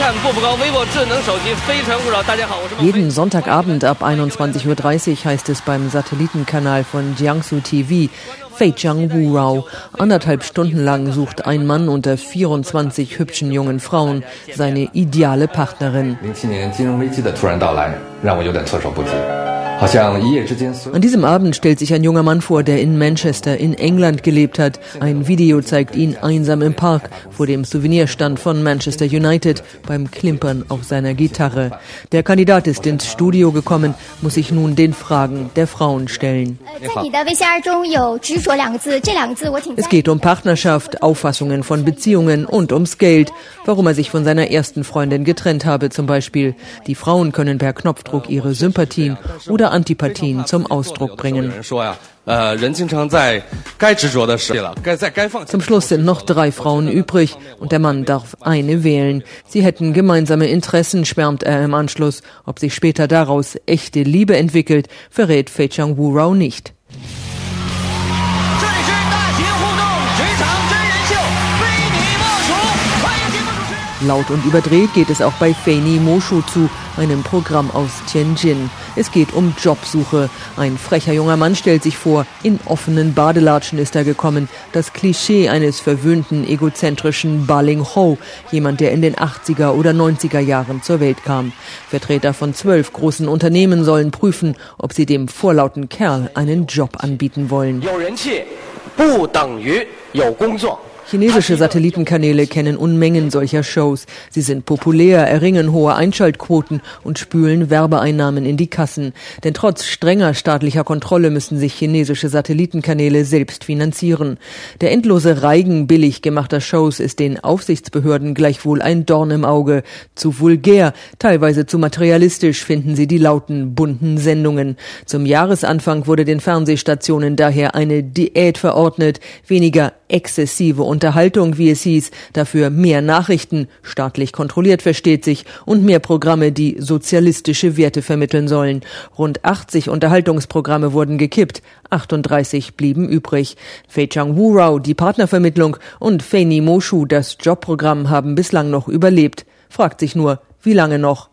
Jeden Sonntagabend ab 21:30 Uhr heißt es beim Satellitenkanal von Jiangsu TV, Feichang Wurao. 1,5 Stunden lang sucht ein Mann unter 24 hübschen jungen Frauen seine ideale Partnerin. An diesem Abend stellt sich ein junger Mann vor, der in Manchester in England gelebt hat. Ein Video zeigt ihn einsam im Park vor dem Souvenirstand von Manchester United beim Klimpern auf seiner Gitarre. Der Kandidat ist ins Studio gekommen, muss sich nun den Fragen der Frauen stellen. Es geht um Partnerschaft, Auffassungen von Beziehungen und ums Geld. Warum er sich von seiner ersten Freundin getrennt habe zum Beispiel. Die Frauen können per Knopfdruck ihre Sympathien oder Antipathien zum Ausdruck bringen. Zum Schluss sind noch 3 Frauen übrig und der Mann darf eine wählen. Sie hätten gemeinsame Interessen, schwärmt er im Anschluss. Ob sich später daraus echte Liebe entwickelt, verrät Feichang Wurao nicht. Laut und überdreht geht es auch bei Feini Moshu zu, einem Programm aus Tianjin. Es geht um Jobsuche. Ein frecher junger Mann stellt sich vor, in offenen Badelatschen ist er gekommen. Das Klischee eines verwöhnten, egozentrischen Baling Ho, jemand, der in den 80er oder 90er Jahren zur Welt kam. Vertreter von 12 großen Unternehmen sollen prüfen, ob sie dem vorlauten Kerl einen Job anbieten wollen. Chinesische Satellitenkanäle kennen Unmengen solcher Shows. Sie sind populär, erringen hohe Einschaltquoten und spülen Werbeeinnahmen in die Kassen. Denn trotz strenger staatlicher Kontrolle müssen sich chinesische Satellitenkanäle selbst finanzieren. Der endlose Reigen billig gemachter Shows ist den Aufsichtsbehörden gleichwohl ein Dorn im Auge. Zu vulgär, teilweise zu materialistisch finden sie die lauten, bunten Sendungen. Zum Jahresanfang wurde den Fernsehstationen daher eine Diät verordnet, weniger exzessive Unterhaltung, wie es hieß, dafür mehr Nachrichten, staatlich kontrolliert versteht sich, und mehr Programme, die sozialistische Werte vermitteln sollen. Rund 80 Unterhaltungsprogramme wurden gekippt, 38 blieben übrig. Feichang Wurao, die Partnervermittlung, und Feini Moshu, das Jobprogramm, haben bislang noch überlebt. Fragt sich nur, wie lange noch?